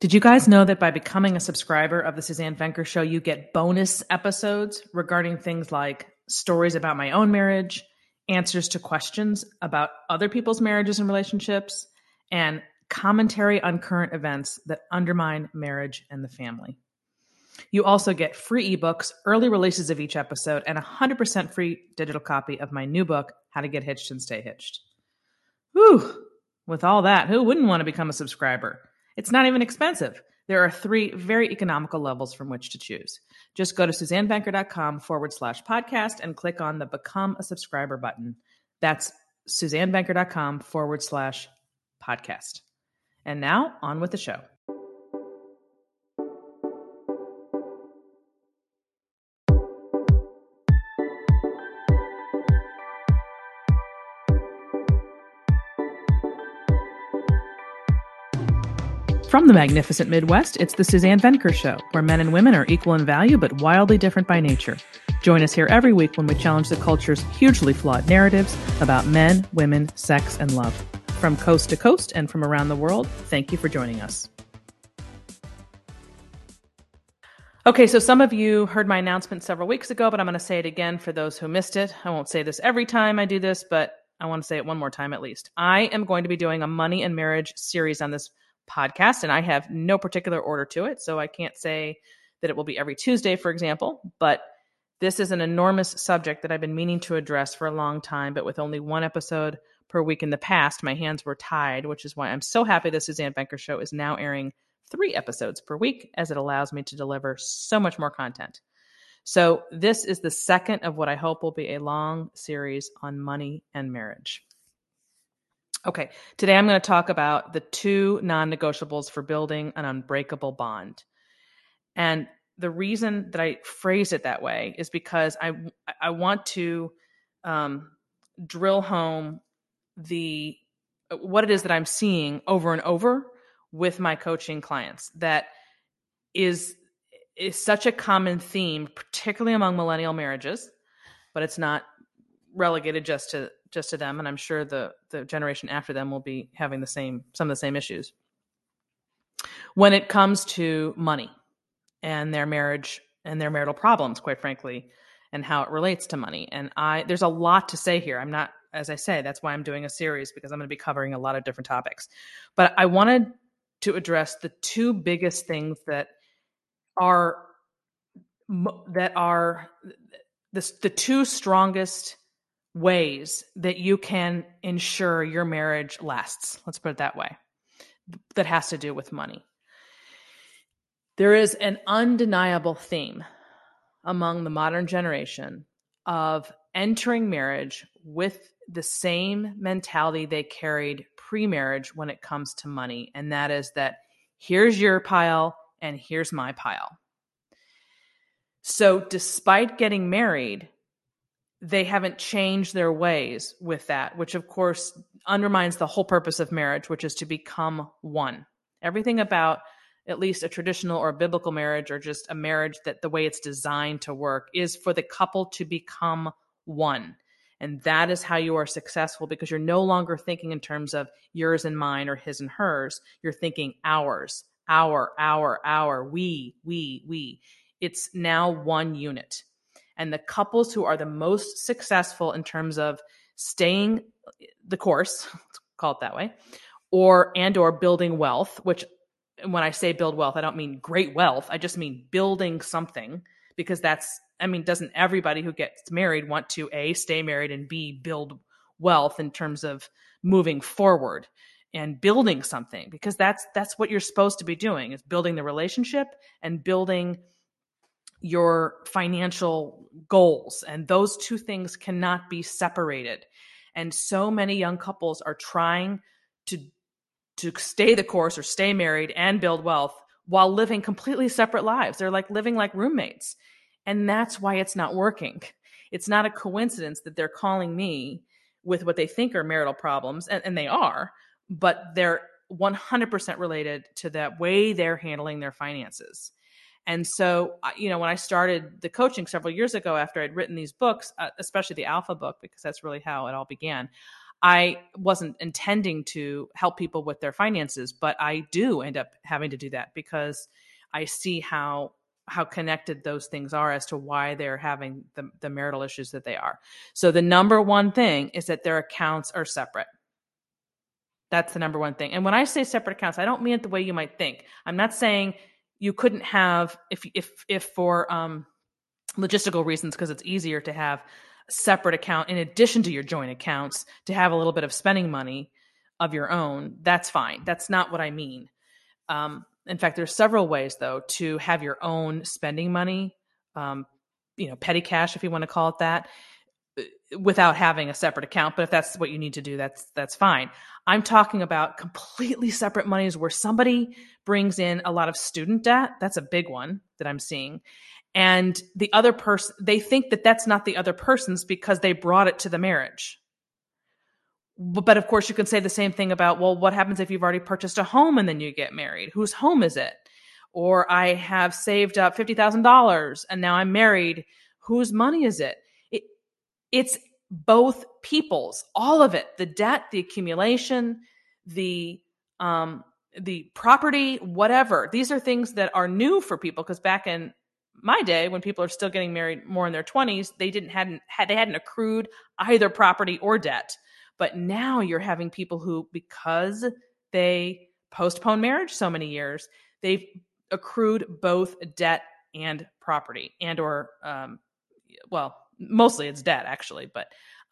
Did you guys know that by becoming a subscriber of the Suzanne Venker Show, you get bonus episodes regarding things like stories about my own marriage, answers to questions about other people's marriages and relationships, and commentary on current events that undermine marriage and the family. You also get free ebooks, early releases of each episode, and a 100% free digital copy of my new book, How to Get Hitched and Stay Hitched. Whew! With all that, who wouldn't want to become a subscriber? It's not even expensive. There are 3 very economical levels from which to choose. Just go to SuzanneVenker.com/podcast and click on the Become a Subscriber button. That's SuzanneVenker.com/podcast. And now, on with the show. From the magnificent Midwest, it's the Suzanne Venker Show, where men and women are equal in value but wildly different by nature. Join us here every week when we challenge the culture's hugely flawed narratives about men, women, sex, and love. From coast to coast and from around the world, thank you for joining us. Okay, so some of you heard my announcement several weeks ago, but I'm going to say it again for those who missed it. I won't say this every time I do this, but I want to say it one more time at least. I am going to be doing a money and marriage series on this podcast, and I have no particular order to it, so I can't say that it will be every Tuesday, for example, but this is an enormous subject that I've been meaning to address for a long time, but with only one episode per week in the past, my hands were tied, which is why I'm so happy the Suzanne Venker Show is now airing 3 episodes per week, as it allows me to deliver so much more content. So this is the second of what I hope will be a long series on money and marriage. Okay, today I'm going to talk about the 2 non-negotiables for building an unbreakable bond. And the reason that I phrase it that way is because I want to drill home what it is that I'm seeing over and over with my coaching clients that is such a common theme, particularly among millennial marriages, but it's not relegated just to them, and I'm sure the generation after them will be having some of the same issues when it comes to money and their marriage and their marital problems, quite frankly, and how it relates to money. And there's a lot to say here. I'm not, as I say, that's why I'm doing a series, because I'm going to be covering a lot of different topics. But I wanted to address the 2 biggest things that are the 2 strongest ways that you can ensure your marriage lasts. Let's put it that way. That has to do with money. There is an undeniable theme among the modern generation of entering marriage with the same mentality they carried pre-marriage when it comes to money. And that is that here's your pile and here's my pile. So despite getting married, they haven't changed their ways with that, which of course undermines the whole purpose of marriage, which is to become one. Everything about at least a traditional or a biblical marriage, or just a marriage that the way it's designed to work, is for the couple to become one. And that is how you are successful, because you're no longer thinking in terms of yours and mine or his and hers. You're thinking ours, our, we. It's now one unit. And the couples who are the most successful in terms of staying the course, let's call it that way, or building wealth, which when I say build wealth, I don't mean great wealth. I just mean building something, because doesn't everybody who gets married want to A, stay married, and B, build wealth in terms of moving forward and building something? Because that's what you're supposed to be doing, is building the relationship and building your financial goals. And those 2 things cannot be separated. And so many young couples are trying to stay the course or stay married and build wealth while living completely separate lives. They're like living like roommates. And that's why it's not working. It's not a coincidence that they're calling me with what they think are marital problems, and they are, but they're 100% related to the way they're handling their finances. And so, when I started the coaching several years ago, after I'd written these books, especially the Alpha book, because that's really how it all began, I wasn't intending to help people with their finances, but I do end up having to do that because I see how connected those things are as to why they're having the marital issues that they are. So the number one thing is that their accounts are separate. That's the number one thing. And when I say separate accounts, I don't mean it the way you might think. I'm not saying you couldn't have, if for logistical reasons, because it's easier to have a separate account in addition to your joint accounts, to have a little bit of spending money of your own. That's fine. That's not what I mean. In fact, there's several ways, though, to have your own spending money, petty cash, if you want to call it that, without having a separate account. But if that's what you need to do, that's fine. I'm talking about completely separate monies where somebody brings in a lot of student debt. That's a big one that I'm seeing. And the other person, they think that that's not the other person's because they brought it to the marriage. But of course, you can say the same thing about, well, what happens if you've already purchased a home and then you get married? Whose home is it? Or I have saved up $50,000 and now I'm married. Whose money is it? It's both people's, all of it, the debt, the accumulation, the property, whatever. These are things that are new for people, because back in my day, when people are still getting married more in their 20s, they hadn't accrued either property or debt. But now you're having people who, because they postponed marriage so many years, they've accrued both debt and property, and or mostly it's debt, actually. But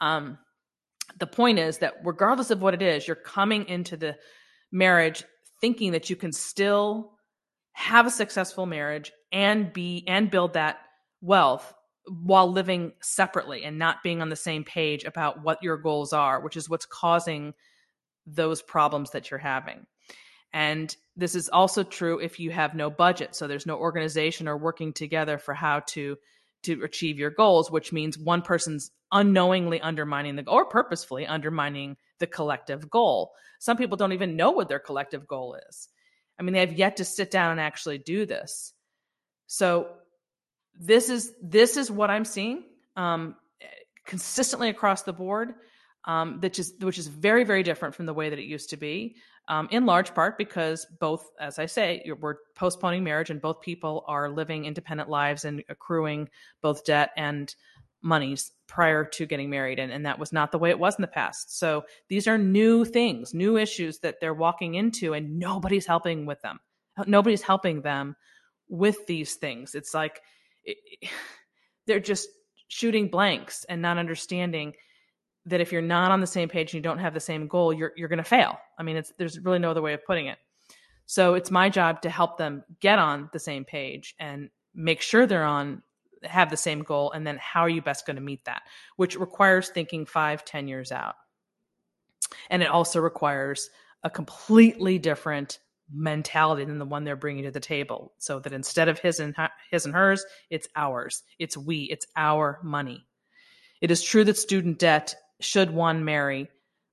the point is that regardless of what it is, you're coming into the marriage thinking that you can still have a successful marriage and build that wealth while living separately and not being on the same page about what your goals are, which is what's causing those problems that you're having. And this is also true if you have no budget. So there's no organization or working together for how to achieve your goals, which means one person's unknowingly undermining or purposefully undermining the collective goal. Some people don't even know what their collective goal is. I mean, they have yet to sit down and actually do this. So this is what I'm seeing consistently across the board, which is very, very different from the way that it used to be, in large part because both, as I say, we're postponing marriage and both people are living independent lives and accruing both debt and monies prior to getting married. And that was not the way it was in the past. So these are new things, new issues that they're walking into, and nobody's helping with them. Nobody's helping them with these things. It's like they're just shooting blanks and not understanding that if you're not on the same page and you don't have the same goal, you're going to fail. I mean, there's really no other way of putting it. So it's my job to help them get on the same page and make sure have the same goal. And then how are you best going to meet that, which requires thinking 5-10 years out. And it also requires a completely different mentality than the one they're bringing to the table. So that instead of his and hers, it's ours. It's it's our money. It is true that student debt, should one marry,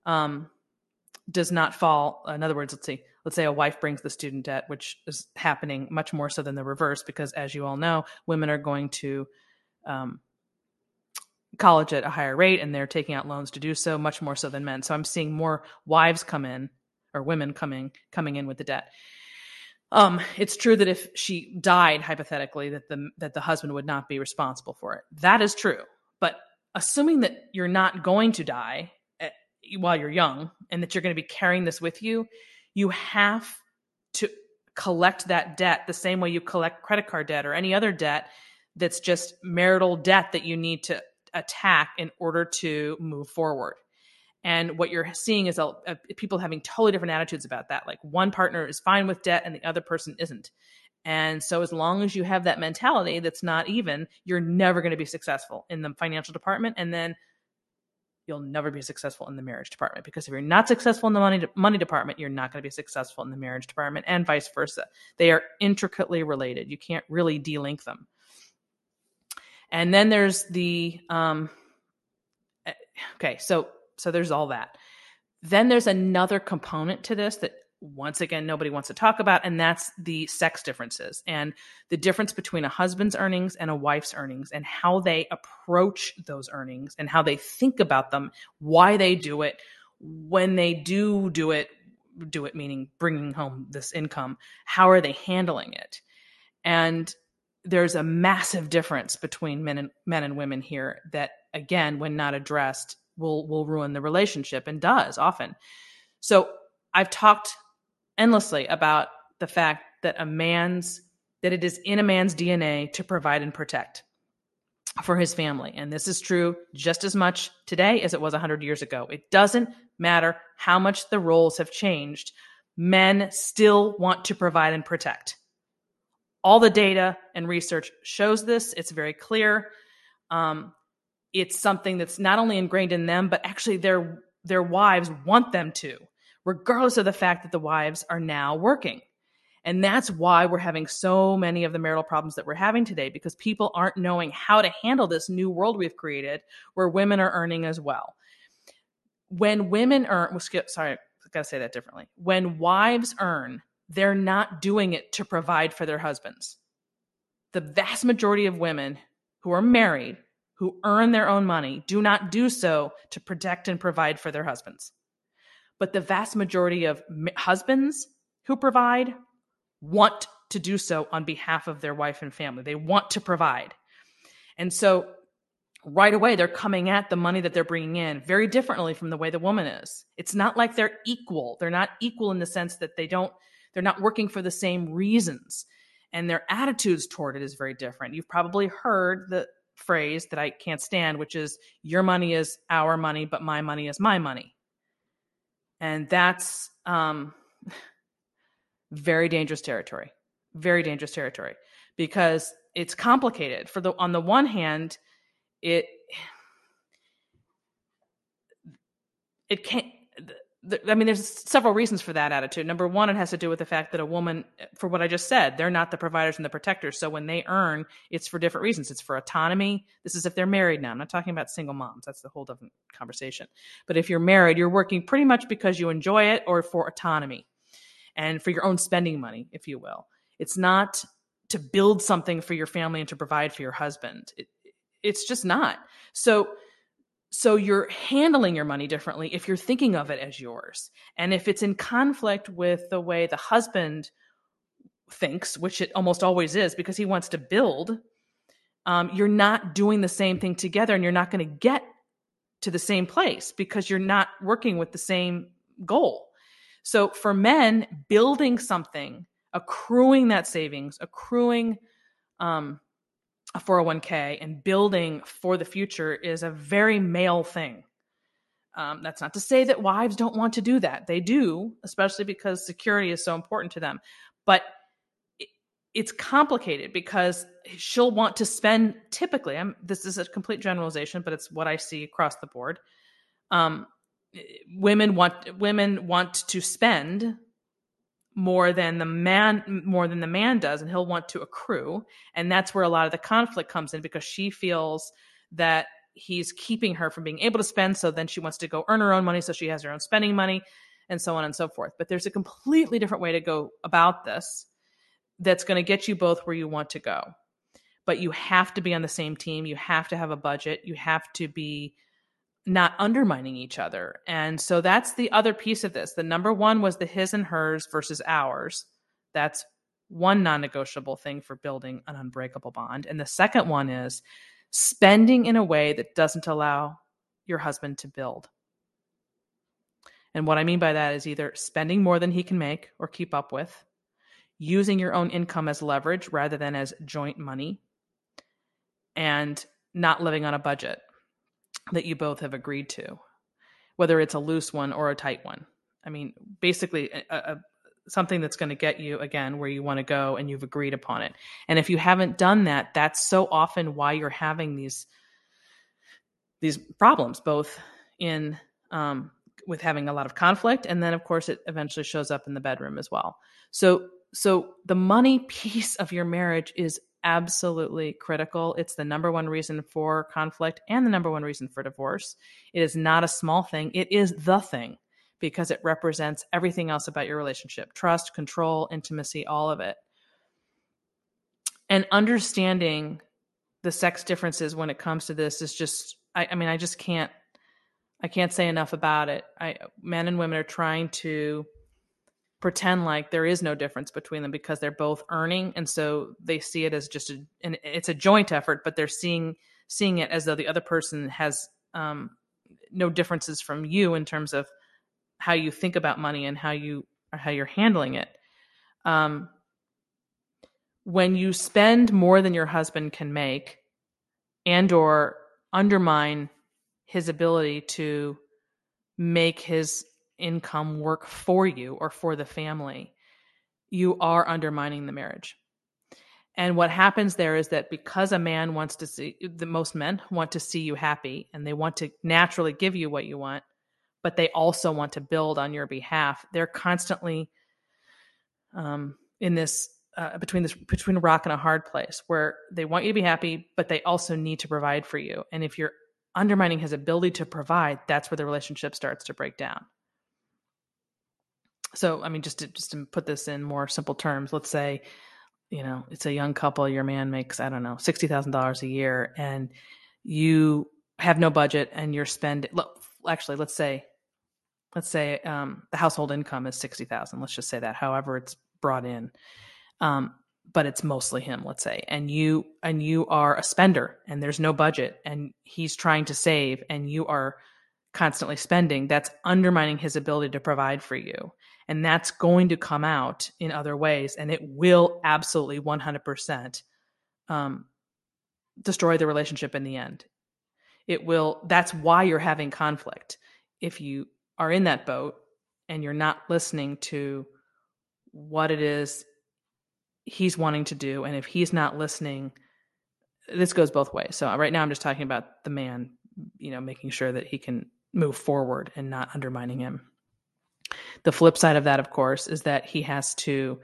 does not fall. In other words, let's say a wife brings the student debt, which is happening much more so than the reverse, because as you all know, women are going to college at a higher rate and they're taking out loans to do so, much more so than men. So I'm seeing more wives come in, or women coming in with the debt. It's true that if she died, hypothetically, that the husband would not be responsible for it. That is true. But assuming that you're not going to die while you're young and that you're going to be carrying this with you, you have to collect that debt the same way you collect credit card debt or any other debt that's just marital debt that you need to attack in order to move forward. And what you're seeing is people having totally different attitudes about that. Like one partner is fine with debt and the other person isn't. And so as long as you have that mentality that's not even, you're never going to be successful in the financial department. And then you'll never be successful in the marriage department, because if you're not successful in the money department, you're not going to be successful in the marriage department, and vice versa. They are intricately related. You can't really de-link them. And then there's the, so there's all that. Then there's another component to this that, once again, nobody wants to talk about, and that's the sex differences and the difference between a husband's earnings and a wife's earnings, and how they approach those earnings and how they think about them, why they do it, when they do it meaning bringing home this income, how are they handling it? And there's a massive difference between men and women here that, again, when not addressed, will ruin the relationship, and does often. So I've talked endlessly about the fact that it is in a man's DNA to provide and protect for his family. And this is true just as much today as it was 100 years ago. It doesn't matter how much the roles have changed. Men still want to provide and protect. All the data and research shows this. It's very clear. It's something that's not only ingrained in them, but actually their wives want them to, regardless of the fact that the wives are now working. And that's why we're having so many of the marital problems that we're having today, because people aren't knowing how to handle this new world we've created where women are earning as well. When women earn, sorry, I got to say that differently. When wives earn, they're not doing it to provide for their husbands. The vast majority of women who are married, who earn their own money, do not do so to protect and provide for their husbands. But the vast majority of husbands who provide want to do so on behalf of their wife and family. They want to provide. And so right away, they're coming at the money that they're bringing in very differently from the way the woman is. It's not like they're equal. They're not equal in the sense that they're not working for the same reasons. And their attitudes toward it is very different. You've probably heard the phrase that I can't stand, which is, your money is our money, but my money is my money. And that's very dangerous territory, because it's complicated. On the one hand, it can't, I mean, there's several reasons for that attitude. Number one, it has to do with the fact that a woman, for what I just said, they're not the providers and the protectors. So when they earn, it's for different reasons. It's for autonomy. This is if they're married now. I'm not talking about single moms. That's the whole different conversation. But if you're married, you're working pretty much because you enjoy it, or for autonomy and for your own spending money, if you will. It's not to build something for your family and to provide for your husband. It's just not. So you're handling your money differently if you're thinking of it as yours. And if it's in conflict with the way the husband thinks, which it almost always is because he wants to build, you're not doing the same thing together, and you're not going to get to the same place because you're not working with the same goal. So for men, building something, accruing that savings, accruing a 401k, and building for the future is a very male thing. That's not to say that wives don't want to do that. They do, especially because security is so important to them. But it's complicated because she'll want to spend, typically, this is a complete generalization, but it's what I see across the board. Women want to spend more than the man does, and he'll want to accrue. And that's where a lot of the conflict comes in, because she feels that he's keeping her from being able to spend. So then she wants to go earn her own money, so she has her own spending money, and so on and so forth. But there's a completely different way to go about this that's going to get you both where you want to go. But you have to be on the same team. You have to have a budget. You have to be not undermining each other. And so that's the other piece of this. The number one was the his and hers versus ours. That's one non-negotiable thing for building an unbreakable bond. And the second one is spending in a way that doesn't allow your husband to build. And what I mean by that is either spending more than he can make or keep up with, using your own income as leverage rather than as joint money, and not living on a budget that you both have agreed to, whether it's a loose one or a tight one. I mean, basically something that's going to get you, again, where you want to go, and you've agreed upon it. And if you haven't done that, that's so often why you're having these problems, both in with having a lot of conflict, and then of course it eventually shows up in the bedroom as well. So the money piece of your marriage is absolutely critical. It's the number one reason for conflict and the number one reason for divorce. It is not a small thing. It is the thing, because it represents everything else about your relationship: trust, control, intimacy, all of it. And understanding the sex differences when it comes to this is just, I just can't I can't say enough about it. Men and women are trying to pretend like there is no difference between them because they're both earning, and so they see it as just and it's a joint effort, but they're seeing it as though the other person has no differences from you in terms of how you think about money and how you're handling it. When you spend more than your husband can make and or undermine his ability to make his income work for you or for the family, you are undermining the marriage. And what happens there is that because a man wants to see, most men want to see you happy and they want to naturally give you what you want, but they also want to build on your behalf. They're constantly in this between a rock and a hard place where they want you to be happy, but they also need to provide for you. And if you're undermining his ability to provide, that's where the relationship starts to break down. So, I mean, just to put this in more simple terms, let's say, it's a young couple, your man makes, I don't know, $60,000 a year, and you have no budget and you're spending, actually, let's say the household income is $60,000. Let's just say that, however it's brought in. But it's mostly him, let's say, and you are a spender and there's no budget and he's trying to save and you are constantly spending. That's undermining his ability to provide for you. And that's going to come out in other ways, and it will absolutely 100% destroy the relationship in the end. It will. That's why you're having conflict. If you are in that boat and you're not listening to what it is he's wanting to do, and if he's not listening, this goes both ways. So right now I'm just talking about the man, making sure that he can move forward and not undermining him. The flip side of that, of course, is that he has to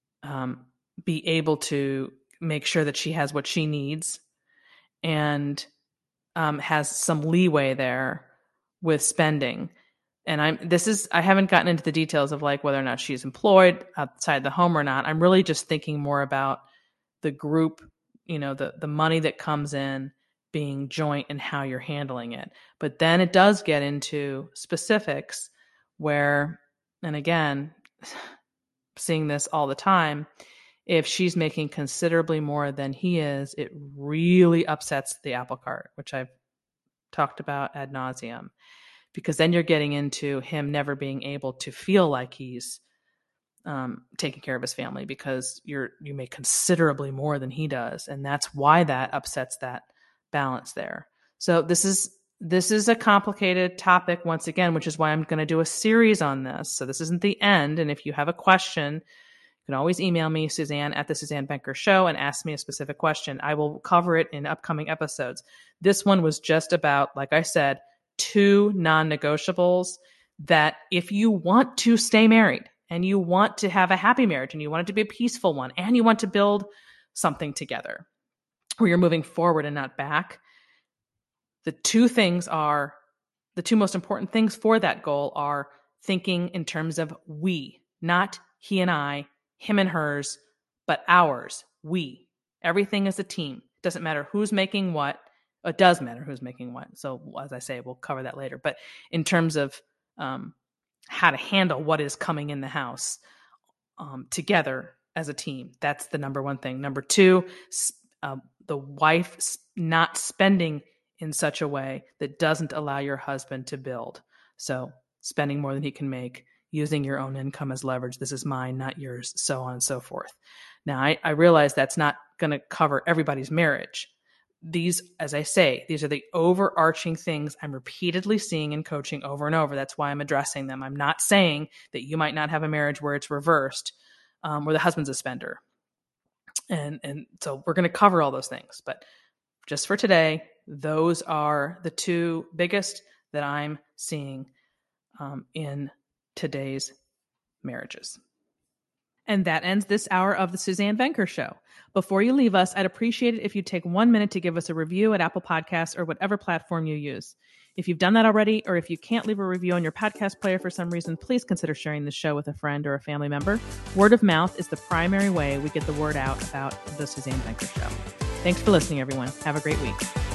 be able to make sure that she has what she needs and has some leeway there with spending. And I haven't gotten into the details of like whether or not she's employed outside the home or not. I'm really just thinking more about the group, the money that comes in being joint and how you're handling it. But then it does get into specifics where, and again, seeing this all the time, if she's making considerably more than he is, it really upsets the apple cart, which I've talked about ad nauseum. Because then you're getting into him never being able to feel like he's taking care of his family because you make considerably more than he does. And that's why that upsets that balance there. So this is a complicated topic once again, which is why I'm going to do a series on this. So this isn't the end. And if you have a question, you can always email me, Suzanne at the Suzanne Venker Show, and ask me a specific question. I will cover it in upcoming episodes. This one was just about, like I said, 2 non-negotiables that if you want to stay married and you want to have a happy marriage and you want it to be a peaceful one and you want to build something together where you're moving forward and not back, the 2 most important things for that goal are thinking in terms of we, not he and I, him and hers, but ours, we. Everything is a team. It doesn't matter who's making what. It does matter who's making what. So as I say, we'll cover that later. But in terms of how to handle what is coming in the house together as a team, that's the number one thing. Number 2, the wife not spending in such a way that doesn't allow your husband to build. So spending more than he can make, using your own income as leverage. This is mine, not yours, so on and so forth. Now, I realize that's not going to cover everybody's marriage. These, as I say, these are the overarching things I'm repeatedly seeing in coaching over and over. That's why I'm addressing them. I'm not saying that you might not have a marriage where it's reversed, where the husband's a spender. And so we're going to cover all those things. But just for today, those are the 2 biggest that I'm seeing in today's marriages. And that ends this hour of the Suzanne Venker Show. Before you leave us, I'd appreciate it if you'd take 1 minute to give us a review at Apple Podcasts or whatever platform you use. If you've done that already, or if you can't leave a review on your podcast player for some reason, please consider sharing the show with a friend or a family member. Word of mouth is the primary way we get the word out about the Suzanne Venker Show. Thanks for listening, everyone. Have a great week.